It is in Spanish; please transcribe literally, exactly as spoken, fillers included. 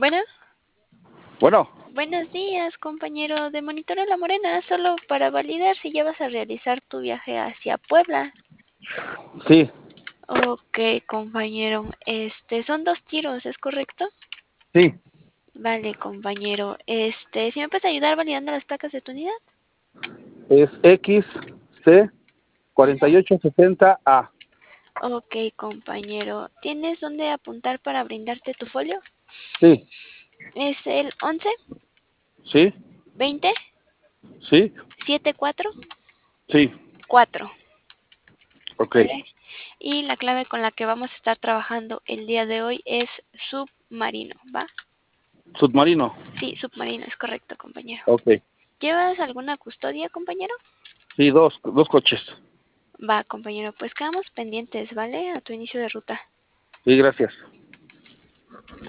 Bueno, Bueno, buenos días, compañero de Monitora La Morena, solo para validar si ya vas a realizar tu viaje hacia Puebla. sí, Ok, compañero, este, son dos tiros, ¿es correcto? sí, Vale, compañero, este, ¿si me puedes ayudar validando las placas de tu unidad? es X C cuarenta y ocho sesenta A. Ok, compañero, ¿tienes dónde apuntar para brindarte tu folio? Sí, Es el once, sí, veinte, sí, setenta y cuatro, sí, cuatro. ok. ¿Vale? Y la clave con la que vamos a estar trabajando el día de hoy es submarino, ¿va? Submarino, Sí, submarino, es correcto, compañero. ok. ¿Llevas alguna custodia, compañero? Sí, dos, dos coches. Va, compañero, pues quedamos pendientes, ¿vale? A tu inicio de ruta. Sí, gracias.